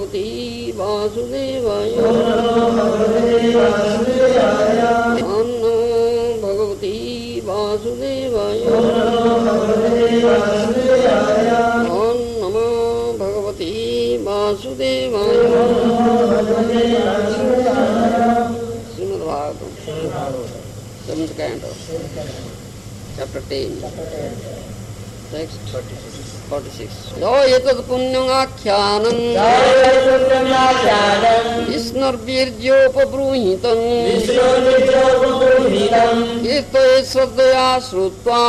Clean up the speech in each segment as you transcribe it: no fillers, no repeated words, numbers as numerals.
भगवती वासुदेवाय ओम नमो भगवती वासुदेवाय ओम नमो भगवती वासुदेवाय। Srimad Bhagavatam seventh canto chapter 10 text 46 यो एतत् पुण्यमाख्यानं विष्णुर्वीर्योपब्रूहितं कीर्तये श्रद्धया श्रुत्वा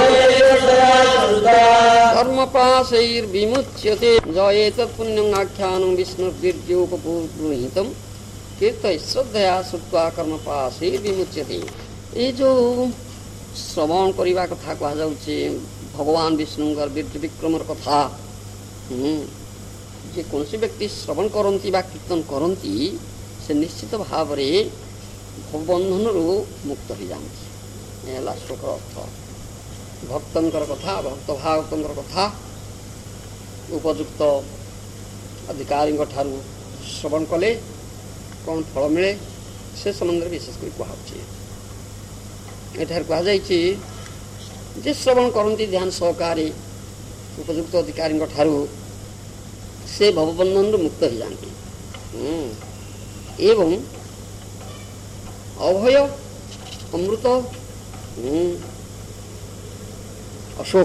कर्मपाशैर्विमुच्यते। यो एतत् पुण्यमाख्यानं विष्णुर्वीर्योपब्रूहितं कीर्तये श्रद्धया श्रुत्वा कर्मपाशैर्विमुच्यते। ये जो श्रवण करने कथा कहुच्छे भगवान विष्णुंकर वीर्य विक्रमर कथा जे कौन व्यक्ति श्रवण करती कीर्तन करती से निश्चित भाव में भवबंधन मुक्त हो जाती। श्लोक अर्थ भक्तर कथा भक्त भागवतर कथा उपयुक्त अधिकारी श्रवण कले कौन फल मिले से संबंध में विशेषकर कहुच्छे। एठार कहुई जे श्रवण करती ध्यान सहकारी उपयुक्त अधिकारी से भवबंधन मुक्त हो जाती एवं अभय अमृत अशोक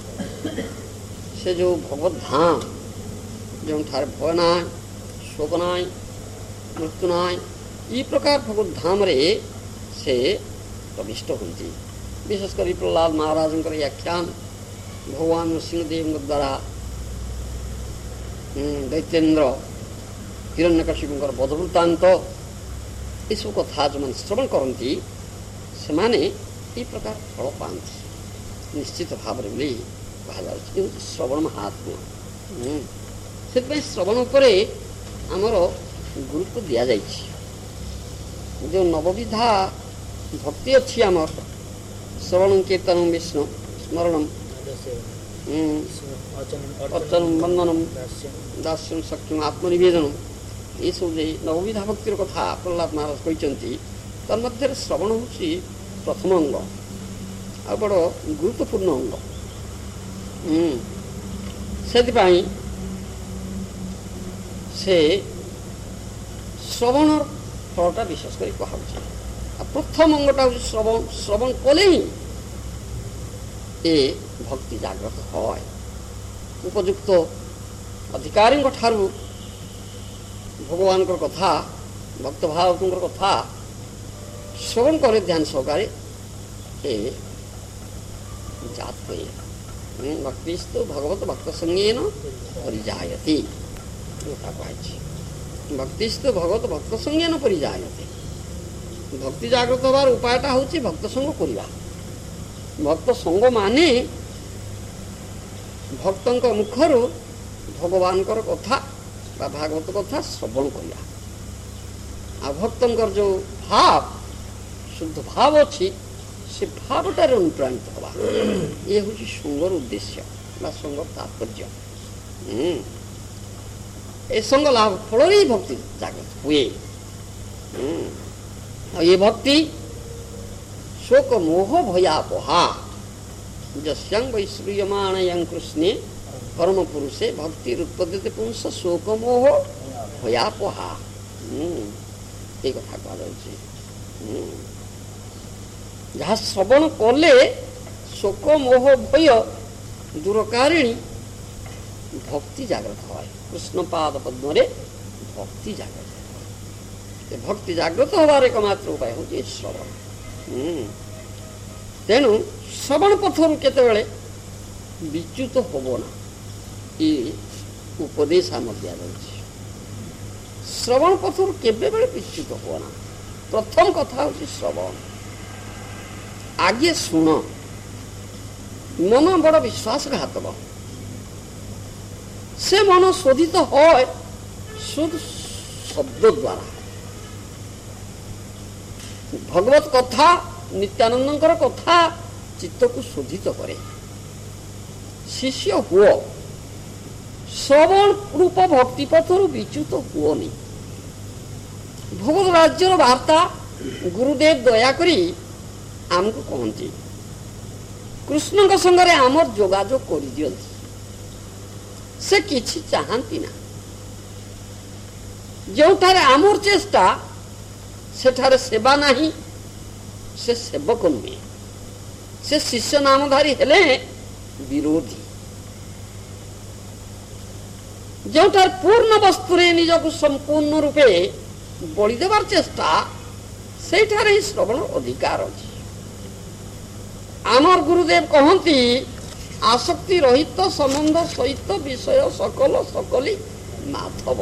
से जो भगवत धाम जो ठार भय ना शोक ना मृत्यु ना ये प्रकार भगवत धाम रे से प्रविष्ट होती। विशेषकर प्रहलाद महाराज व्याख्यान भगवान नृसिंहदेव द्वारा दैत्येन्द्र हिरण्यकशिपुंकर बध वृत्तांत ये सब कथा जो मैंने श्रवण करती से माने ये प्रकार फल पाती निश्चित भाव में कहुच्छे श्रवण महात्म्य से श्रवण उपर आमर गुरुत्व दि जाए जो नवविधा भक्ति अच्छी आमर श्रवण कीर्तन विष्णु स्मरण अर्चनम बंदनम दास्यम सख्यम आत्मनिवेदन ये सब नवविधा भक्तिर कथा प्रहलाद महाराज कहते तन्मध्य श्रवण हूँ प्रथम अंग आ बड़ गुरुत्वपूर्ण अंग से श्रवण फलटा विशेषकर कहुच्छे। प्रथम अंगटा हूँ श्रवण श्रवण कले ही ए भक्ति जागृत है उपयुक्त अधिकारी भगवान कथा भक्त भागवत कथा श्रवण करे ध्यान सहकारे ए जात भक्तिस्तु भगवत भक्त संगेन परिजायते भक्तिस्तु भगवत भक्त संगेन परिजायते। भक्ति जागृत हबार उपायटा हूँ भक्त संग करवा भक्त संग माने भक्तों मुखर भगवान कथा भागवत कथा श्रवण करवा आ भक्तों जो भाव शुद्ध भाव अच्छी से भावटार अनुप्राणित हवा ये हूँ संगर उद्देश्य संगर तात्पर्य ए संग लाभ फल भक्ति जागृत हुए। ये भक्ति शोक मोह भयापोहा जस्यं वैश्रूयमाणयं कृष्णे परम पुरुषे भक्ति उत्पद्यते पुंस शोक मोह भयापोहा ये कथा कहुच्छे। जहाँ श्रवण कले शोक मोह भय दूरकारिणी भक्ति जागृत है कृष्ण पाद पद्म भक्ति जागृत भक्ति जागृत हबार एकमात्र उपाय हूँ श्रवण। तेणु श्रवण पथर केतबेले विच्युत होब ना ये उपदेश आम दि श्रवण पथर केबे बेले विच्युत हो ना। प्रथम कथा हूँ श्रवण आगे शुण मन बड़ विश्वासघातक से मन शोधित है शुद्ध शब्द द्वारा भगवत कथा नित्यानंदर कथा चित्त को शोधित करे। शिष्य हुओ ଶ୍ରବଣ ରୂପ ଭକ୍ତି ପଥରୁ ବିଚ୍ୟୁତ ହୁଅନି। ଭଗବତ ରାଜ୍ୟର ବାର୍ତ୍ତା ଗୁରୁଦେବ ଦୟାକରି ଆମକୁ କହନ୍ତି, କୃଷ୍ଣଙ୍କ ସଙ୍ଗରେ ଆମର ଯୋଗାଯୋଗ କରିଦିଅନ୍ତି। ସେ କିଛି ଚାହାନ୍ତି ନା। ଯେଉଁଠାରେ ଆମର ଚେଷ୍ଟା ସେଠାରେ ସେବା ନାହିଁ, ସେ ସେବକ ନୁହେଁ, ସେ ଶିଷ୍ୟ ନାମଧାରୀ ହେଲେ ବିରୋଧୀ। ଯେଉଁଠାରେ ପୂର୍ଣ୍ଣ ବସ୍ତୁରେ ନିଜକୁ ସମ୍ପୂର୍ଣ୍ଣ ରୂପେ ବଳିଦେବାର ଚେଷ୍ଟା, ସେଇଠାରେ ହିଁ ଶ୍ରବଣ ଅଧିକାର ଅଛି। ଆମର ଗୁରୁଦେବ କହନ୍ତି, ଆସକ୍ତି ରହିତ ସମ୍ବନ୍ଧ ସହିତ ବିଷୟ ସକଲ ସକଲି ମାଧବ।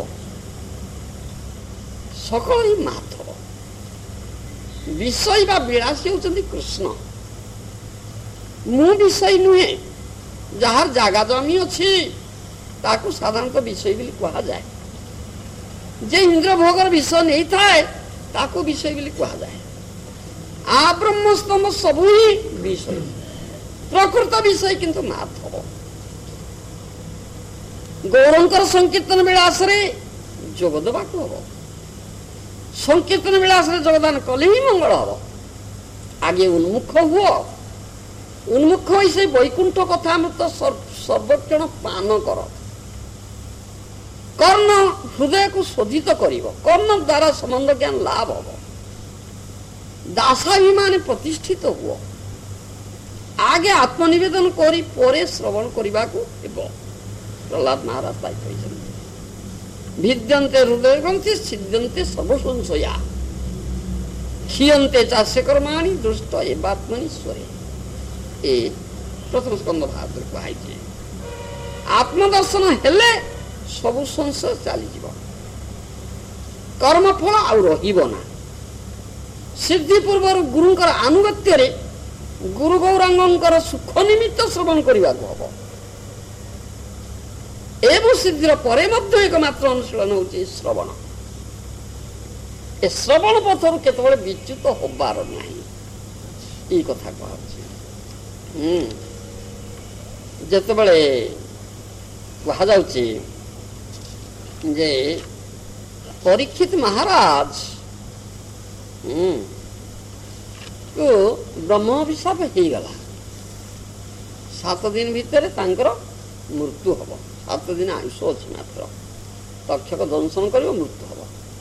ସକଳ ହିଁ ମାଧବ। ବିଷୟ ବା ବିଳାସୀ ହେଉଛନ୍ତି କୃଷ୍ଣ। ମୁଁ ବିଷୟ ନୁହେଁ। ଯାହାର ଜାଗା ଜମି ଅଛି ତାକୁ ସାଧାରଣତଃ ବିଷୟ ବୋଲି କୁହାଯାଏ। ଯେ ଇନ୍ଦ୍ର ଭୋଗର ବିଷୟ ନେଇଥାଏ ତାକୁ ବିଷୟ ବୋଲି କୁହାଯାଏ। ଆ ବ୍ରହ୍ମସ୍ତମ୍ଭ ସବୁ ହିଁ ବିଷୟ। ପ୍ରକୃତ ବିଷୟ କିନ୍ତୁ ମାଧବ। ଗୌରଙ୍କର ସଂକୀର୍ତ୍ତନ ବିଳାସରେ ଯୋଗ ଦେବାକୁ ହବ। ସଂକୀର୍ତ୍ତନ ବିଳାସରେ ଯୋଗଦାନ କଲେ ହିଁ ମଙ୍ଗଳ ହବ। ଆଗେ ଉନ୍ମୁଖ ହୁଅ। ଉନ୍ମୁଖ ହୋଇ ସେ ବୈକୁଣ୍ଠ କଥାମୃତ ସର୍ବକ୍ଷଣ ପାନ କର। କର୍ଣ୍ଣ ହୃଦୟକୁ ଶୋଧିତ କରିବ। କର୍ଣ୍ଣ ଦ୍ୱାରା ସମ୍ବନ୍ଧ ଜ୍ଞାନ ଲାଭ ହବ। ଦାସାଭିମାନେ ପ୍ରତିଷ୍ଠିତ ହୁଅ। ଆଗେ ଆତ୍ମନିବେଦନ କରି ପରେ ଶ୍ରବଣ କରିବାକୁ ହେବ। ପ୍ରହ୍ଲାଦ ମହାରାଜ ତାই କହିଛନ୍ତି, ଭିଦ୍ୟନ୍ତେ ହୃଦୟ ଗ୍ରନ୍ଥି ସିଦ୍ଧନ୍ତେ ସର୍ବ ସଂଶୟା କ୍ଷୀୟନ୍ତେ ଚାଷ୍ୟ କର୍ମାଣି ଦୃଷ୍ଟ ଏବାତ୍ମନୀଶ୍ୱରେ। ଏ ପ୍ରଥମ ସ୍କନ୍ଧ ଭାଗରେ କୁହାଯାଇଛି। ଆତ୍ମଦର୍ଶନ ହେଲେ ସବୁ ସଂଶୟ ଚାଲିଯିବ। କର୍ମଫଳ ଆଉ ରହିବ ନା। ସିଦ୍ଧି ପୂର୍ବରୁ ଗୁରୁଙ୍କର ଆନୁଗତ୍ୟରେ ଗୁରୁ ଗୌରାଙ୍ଗଙ୍କର ସୁଖ ନିମିତ୍ତ ଶ୍ରବଣ କରିବାକୁ ହବ। ଏବଂ ସିଦ୍ଧିର ପରେ ମଧ୍ୟ ଏକମାତ୍ର ଅନୁଶୀଳନ ହେଉଛି ଶ୍ରବଣ। ଏ ଶ୍ରବଣ ପଥରୁ କେତେବେଳେ ବିଚ୍ୟୁତ ହବାର ନାହିଁ, ଏଇ କଥା କୁହାଯାଉଛି। ଯେତେବେଳେ କୁହାଯାଉଛି ଯେ ପରୀକ୍ଷିତ ମହାରାଜ କୁ ବ୍ରହ୍ମ ଅଭିଶାପ ହେଇଗଲା, 7 ଦିନ ଭିତରେ ତାଙ୍କର ମୃତ୍ୟୁ ହବ। 7 ଦିନ ଆୟୁଷ ଅଛି ମାତ୍ର। ତକ୍ଷକ ଦଂଶନ କରିବ, ମୃତ୍ୟୁ ହବ।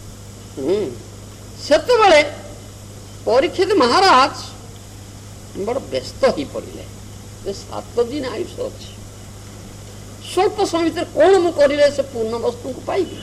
ସେତେବେଳେ ପରୀକ୍ଷିତ ମହାରାଜ ବଡ଼ ବ୍ୟସ୍ତ ହେଇ ପଡ଼ିଲେ ଯେ 7 ଦିନ ଆୟୁଷ ଅଛି, ସ୍ୱଳ୍ପ ସମୟ ଭିତରେ କଣ ମୁଁ କରିଲେ ସେ ପୂର୍ଣ୍ଣ ବସ୍ତୁଙ୍କୁ ପାଇବି।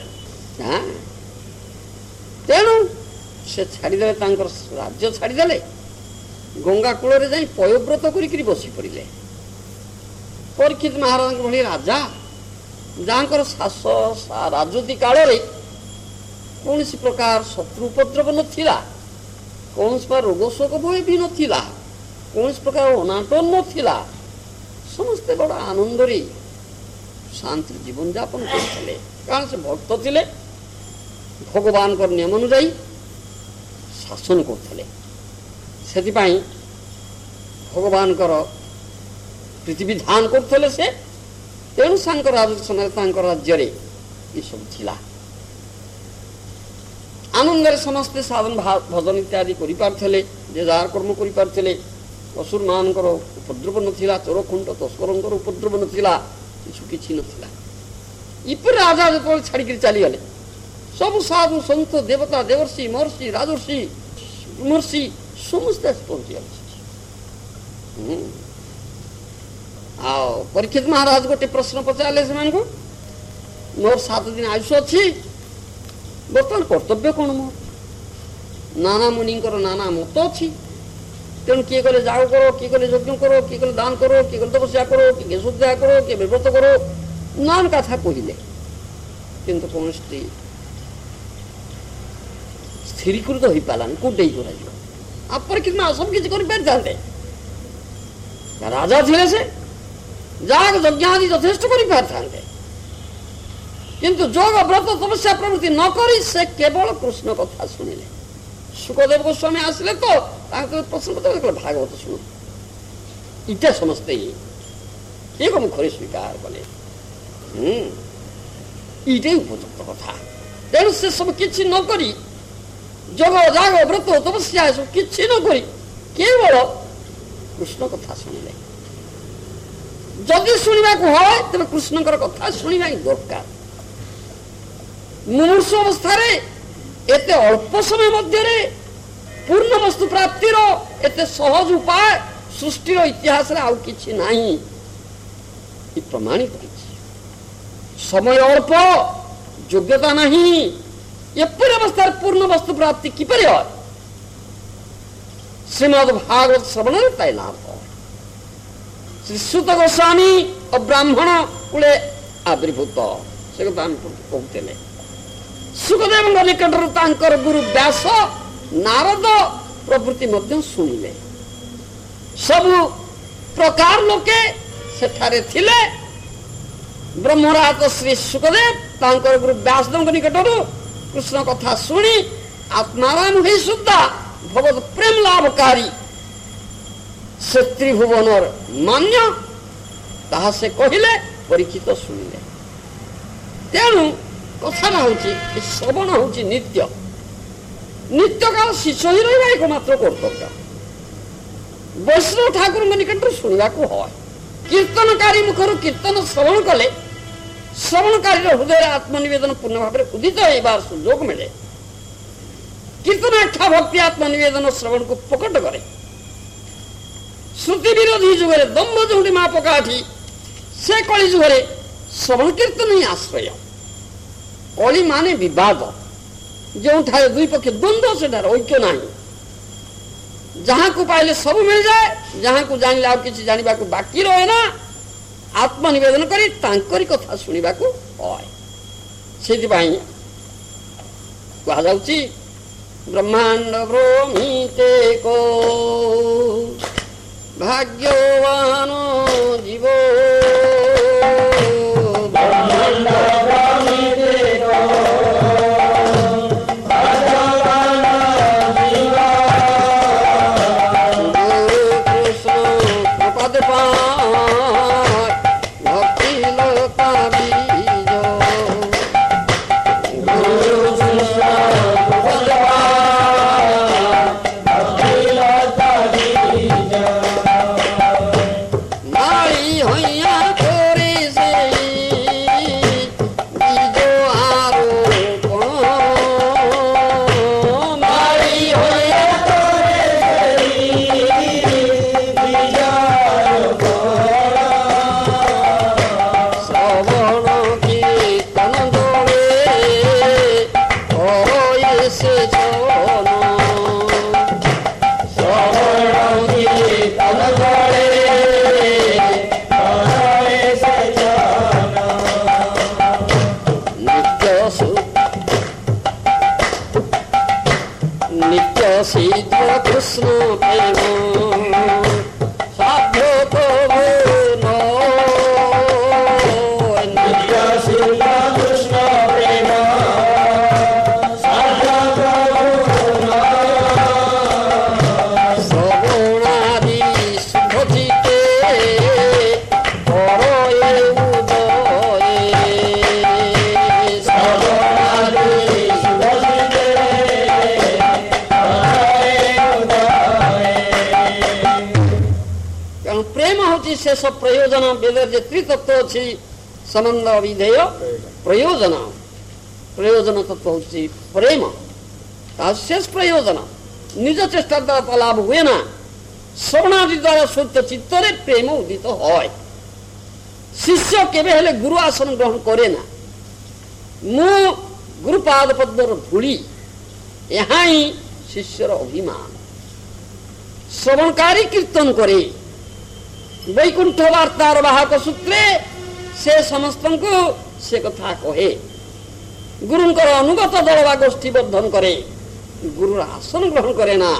ତେଣୁ ସେ ଛାଡ଼ିଦେଲେ, ତାଙ୍କର ରାଜ୍ୟ ଛାଡ଼ିଦେଲେ, ଗଙ୍ଗା କୂଳରେ ଯାଇ ପୟବ୍ରତ କରିକିରି ବସି ପଡ଼ିଲେ। ପରୀକ୍ଷିତ ମହାରାଜଙ୍କ ଭଳି ରାଜା, ଯାହାଙ୍କର ରାଜୁତି କାଳରେ କୌଣସି ପ୍ରକାର ଶତ୍ରୁ ଉପଦ୍ରବ ନଥିଲା, କୌଣସି ପ୍ରକାର ରୋଗ ଶୋକ ଭୟ ବି ନଥିଲା, କୌଣସି ପ୍ରକାର ଅନାଟନ ନଥିଲା, ସମସ୍ତେ ବଡ଼ ଆନନ୍ଦରେ ଶାନ୍ତି ଜୀବନଯାପନ କରୁଥିଲେ। କାରଣ ସେ ଭକ୍ତ ଥିଲେ, ଭଗବାନଙ୍କର ନିୟମ ଅନୁଯାୟୀ ଶାସନ କରୁଥିଲେ। ସେଥିପାଇଁ ଭଗବାନଙ୍କର ପ୍ରୀତିବିଧାନ କରୁଥିଲେ ସେ। ତେଣୁ ତାଙ୍କର ସମୟରେ ତାଙ୍କ ରାଜ୍ୟରେ ଏସବୁ ଥିଲା। ଆନନ୍ଦରେ ସମସ୍ତେ ସାଧନ ଭଜନ ଇତ୍ୟାଦି କରିପାରୁଥିଲେ, ଯେ ଯାହାର କର୍ମ କରିପାରୁଥିଲେ। ଅସୁର ମାନଙ୍କର ଉପଦ୍ରବ ନଥିଲା, ଚୋରଖୁଣ୍ଟ ତସ୍କରଙ୍କର ଉପଦ୍ରବ ନଥିଲା, କିଛି ନଥିଲା। ଏପରି ରାଜା ଯେତେବେଳେ ଛାଡ଼ିକିରି ଚାଲିଗଲେ, ସବୁ ସାଧୁ ସନ୍ଥ ଦେବତା ଦେବର୍ଷି ମହର୍ଷି ରାଜର୍ଷି ମହର୍ଷି ସମସ୍ତେ ଆସି ପହଞ୍ଚିଗଲେ। ଆଉ ପରୀକ୍ଷିତ ମହାରାଜ ଗୋଟେ ପ୍ରଶ୍ନ ପଚାରିଲେ ସେମାନଙ୍କୁ, ମୋର 7 ଦିନ ଆୟୁଷ ଅଛି, ବର୍ତ୍ତମାନ କର୍ତ୍ତବ୍ୟ କ'ଣ ମୋର? ନାନା ମୁନିଙ୍କର ନାନା ମତ ଅଛି। ତେଣୁ କିଏ କହିଲେ ଯାଗ କର, କିଏ କହିଲେ ଯଜ୍ଞ କର, କିଏ କହିଲେ ଦାନ କର, କିଏ କହିଲେ ତପସ୍ୟା କର, କିଏ ଶୁଦ୍ଧା କର, କିଏ ବିବ୍ରତ କର, ନାନା କଥା କହିଲେ। କିନ୍ତୁ କୌଣସି ସ୍ଥିରୀକୃତ ହେଇପାରିଲାନି, କୋଉଠି କରାଯିବ। ଆଉ ପରୀକ୍ଷିତ ସବୁ କିଛି କରିପାରିଥାନ୍ତେ, ରାଜା ଥିଲେ ସେ, ଯାଗ ଯଜ୍ଞ ଆଦି ଯଥେଷ୍ଟ କରିପାରିଥାନ୍ତେ। କିନ୍ତୁ ଯୋଗ ବ୍ରତ ତପସ୍ୟା ପ୍ରବୃତ୍ତି ନ କରି ସେ କେବଳ କୃଷ୍ଣ କଥା ଶୁଣିଲେ। ସୁଖଦେବ ଗୋସ୍ୱାମୀ ଆସିଲେ ତ ତାଙ୍କ ପ୍ରଶ୍ନ ପଚାରିଲେ, ଭାଗବତ ଶୁଣ। ଇଟା ସମସ୍ତେ ଏକ ମୁଖରେ ସ୍ୱୀକାର କଲେ। ये उपयुक्त कथा। तेणु से सब किसी नक जग जाग व्रत तपस्या सब किसी नक केवल कृष्ण कथा शुणिले। जदि शुणा है तेज कृष्ण कथा शुणा दरकार। मुमूर्षु अवस्था एत अल्प समय मध्य पूर्ण वस्तु प्राप्तिर एत सहज उपाय सृष्टि इतिहास आउ किछि नाही प्रमाणित। समय अल्प योग्यता नहीं एपरी अवस्था पूर्ण वस्तु प्राप्ति किपरि है? श्रीमद् भागवत श्रवण ताई लाभ। श्री सुत गोस्वामी और ब्राह्मण कूले आविर्भूत से कथा कहते। सुखदेव निकटर गुरु व्यास नारद प्रभृति शुणिले। सबु प्रकार लोके सेठारे थिले। ब्रह्मराज श्री सुखदेव तांकर गुरु व्यासदेव निकटर कृष्ण कथा शुणी आत्माराम ही सुद्धा भगवत प्रेम लाभकारी से त्रिभुवनर मान्य ताहा से कहिले परीक्षित शुणिले। तेणु कथा हूँ श्रवण हूँ नित्य नित्य काल शिष्य ही रहा एकमात्र कर्तव्य। वैष्णव ठाकुर निकट शुणा है। कीर्तनकारी मुखर कीर्तन श्रवण कले श्रवणकारी हृदय आत्मनिवेदन पूर्ण भाव में उदित होबार सुजोग मिले। कीर्तनाख्या भक्ति आत्मनिवेदन श्रवण को प्रकट करे। श्रुति विरोधी जुगे दम्भ जोड़ी माप काठी से कली जुगे श्रवण कीर्तन ही आश्रय। कली माने विवाद जो दुई पक्ष द्वंद्व से ऐक्य ना। जहां को पाइले सब मिल जाए जहां को जान कि जानवा को बाकी रहे ना आत्मनिवेदन करी तांकरी कथा शुणा को से कह ब्रह्मांड ब्रह्मीते को भाग्यवान जीव सब प्रयोजन वेदर जे त्रितत्व अच्छी संबंध विधेय प्रयोजन प्रयोजन तत्व होची प्रेम शेष प्रयोजन निज चेष्टा द्वारा लाभ हुए ना श्रवणादि द्वारा शुद्ध चित्तरे प्रेम उदित है। शिष्य केबे हेले गुरु आसन ग्रहण करे ना मु गुरुपाद पद्मर धूली यहाँ ही शिष्यर अभिमान श्रवणकारी कीर्तन करे वैकुंठ वार्तार वाहक सूत्रे से समस्त को से कथा कहे गुरुंकर अनुगत दल वा गोष्ठी बर्धन करे गुरु आसन ग्रहण करे ना।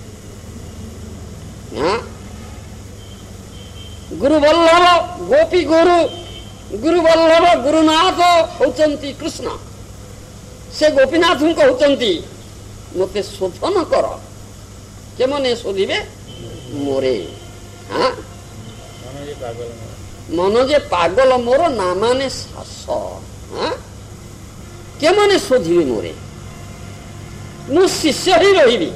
गुरु वल्लभ गोपी गुरु गुरु वल्लभ गुरुनाथ होचंती कृष्ण से गोपीनाथ कहते मते शोधन कर के मने शोधिबे मोरे। हाँ मन जे पागल मोर ना माने शास। हाँ केमाने शोधिबे मोरे मु शिष्य ही रहिबी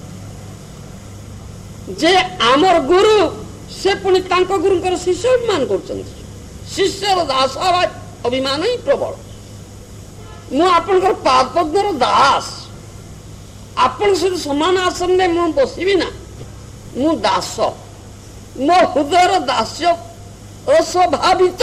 जे आमर गुरु से पुणी तांको गुरुंकर शिष्य अभिमान करछन्ति शिष्यर दास अभिमान ही प्रबल मु आपनकर पाद पद्मर दास आपण से समान आसन में मु बसिबी ना मु दास मो हृदय दास्य अस्वाभावित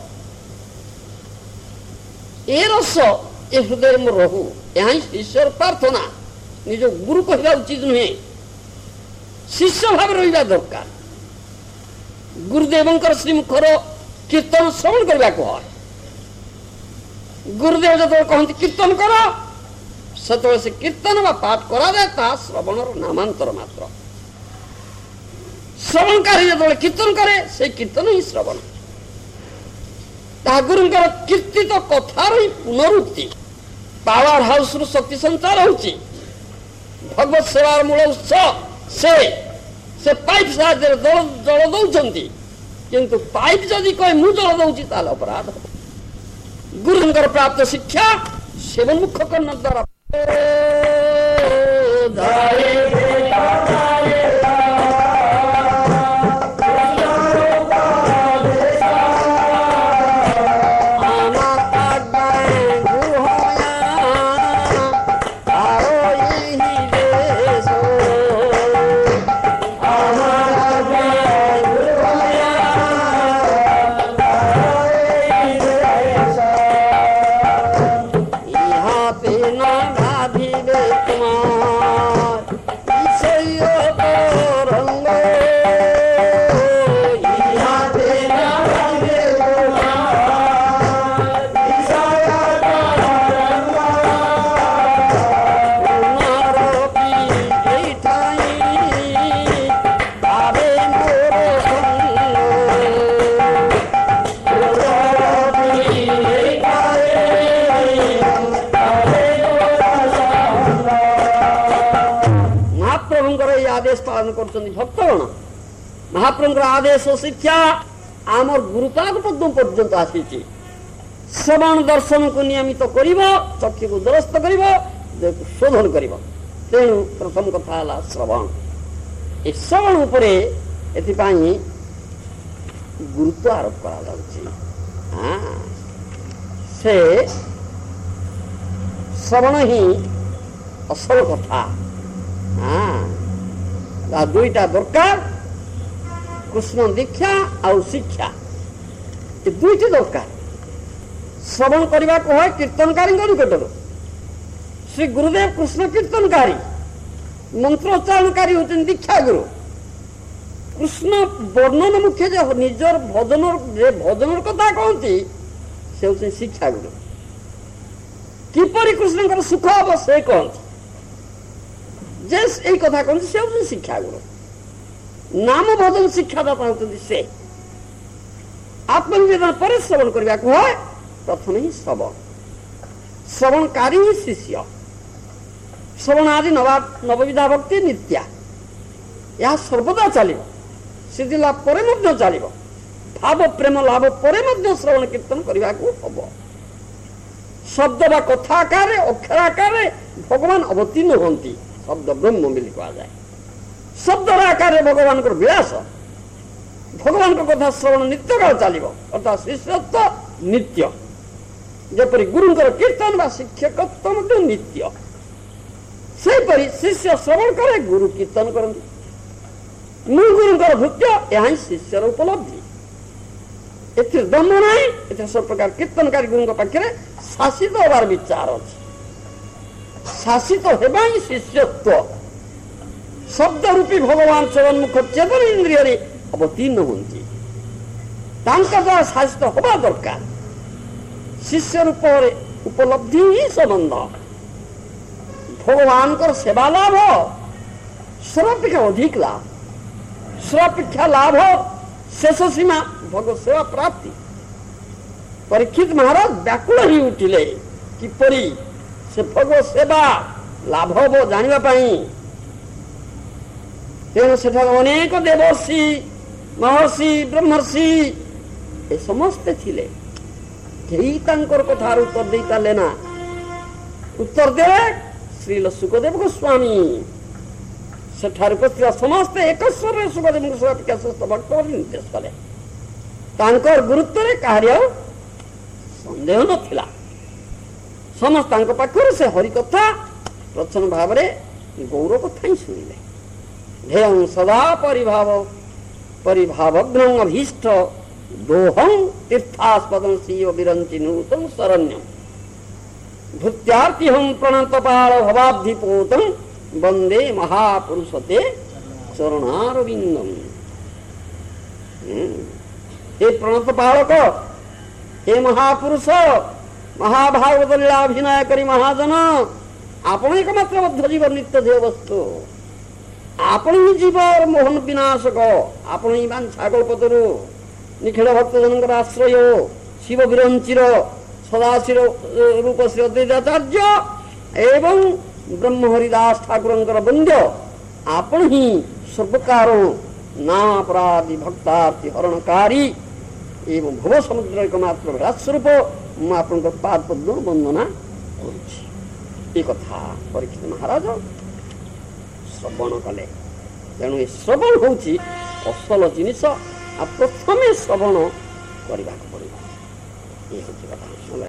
ए रस ए हृदय में रहू यहाँ ईश्वर प्रार्थना निज गुरु कहवा उचित नुहे शिष्य भाव रहा दरकार गुरुदेव श्रीमुखर कीर्तन श्रवण करने को गुरुदेव जो कहते कीर्तन कर से कीर्तन व पाठ करा जाए श्रवणर नामांतर मात्र श्रवणकारी जो कीर्तन करे से कीर्तन ही श्रवण गुरुंकर कीर्तित कथार ही पुनरुक्ति पावर हाउस रु शक्ति संचार होची भगवत सेवार मूल उत्स से पाइप साहाय्य जल दौरान किंतु पाइप जदि कहे मु जल दौची ताले अपराध गुरुंकर प्राप्त शिक्षा सेवन मुख करने द्वारा भक्तगण महाप्रभुर आदेश शिक्षा आमर गुरुपाद पद्म पर्यंत आसी श्रवण दर्शन को नियमित कर चक्षु को दुरस्त कर शोधन कर तेणु प्रथम कथा है श्रवण ए श्रवण उपर गुरुत्व आरोप करा से श्रवण ही असल कथा दुईटा दरकार कृष्ण दीक्षा आउ शिक्षा ये दुईटी दरकार श्रवण करने को है कीर्तनकारी निकटर श्री गुरुदेव कृष्ण कीर्तनकारी मंत्रोच्चारणकारी होते दीक्षा गुरु कृष्ण वर्णन मुख्य जो निजर भजन कथा कहती से होते शिक्षा गुरु किपरि कृष्ण सुख हम से कहती यही कथा कहते से शिक्षा गुरु नाम भजन शिक्षादाता होती से आत्मनिवेदन पर श्रवण करने को है प्रथम ही श्रवण श्रवणकारी ही शिष्य श्रवण आदि नवविधा भक्ति नित्या यह सर्वदा चलो सिद्धि लाभ पर चलो भाव प्रेम लाभ पर श्रवण कीर्तन करने को हम शब्द व कथा आकार अक्षर आकार भगवान अवतीर्ण होती शब्द ब्रह्म मिली कह जाए शब्द आकार भगवान विलास भगवान कथा श्रवण नित्य काल चलो अर्थात शिष्यत्व नित्य जपरी गुरुंकर कीर्तन व शिक्षकत्व नित्य सेपरी शिष्य श्रवण करे गुरु कीर्तन करती मूल गुरुंकर भृत्य यहाँ शिष्यर उपलब्धि एथि दम्भ ना ए सब प्रकार कीर्तनकारी गुरु पाखे शासित होवार विचार अच्छे शासित होगा ही शिष्यत्व शब्द रूपी भगवान चरणमुख चेतन इंद्रिय अवतीर्ण होती द्वारा शासित होगा दरकार शिष्य रूप उपलब्धि ही संबंध भगवान को सेवा लाभ सर्वापेक्षा अधिक लाभ सर्वापेक्षा लाभ शेष सीमा भगवत सेवा प्राप्ति परीक्षित महाराज व्याकुल ही उठिले किपरि से भगवत सेवा लाभ हम जानापी तेणु से अनेक देवर्षि महर्षि ब्रह्मर्षि ए समस्ते थिले कथार उत्तर दे पारे ना उत्तर देले श्रील सुखदेव गोस्वामी सेठार उपस्थित समस्ते एक स्वर सुखदेव गोस्वामी भक्त निर्देश कले गुरुत्व कहार सन्देह नथिला समस्त पाखर से हरिकथा प्रचन्न भाव गौर कथा ही शुणिले ध्येय सदा परिभावग्न अभीष्ट दोहं तीर्थास्पदं सीव विरंचि नूतं शरण्यं भृत्यार्तिहं प्रणतपाल भवाब्धिपोतं वंदे महापुरुषते चरणारविंदम। हे प्रणतपालक हे महापुरुष महाभागवत लीलाभिनय करी महाजन आपण एकमात्र बद्ध जीव नित्य ध्येय वस्तु आपण ही जीव मोहन विनाशक आपण ही छागलपतरु निखिल भक्तजन आश्रय शिव विरंचिर सदाशिव रूप श्री अद्वैताचार्य एवं ब्रह्म हरिदास ठाकुर वंद्य आपण ही सर्वकार नापराधि भक्तार्थी हरणकारी एवं भव समुद्र एकमात्र विराट मु आपण पाद पद्म वंदना कथा परीक्षित महाराज श्रवण कले तेणु ये श्रवण हूँ असल जिनिस प्रथमे श्रवण करने पड़ा ये हूँ कथा।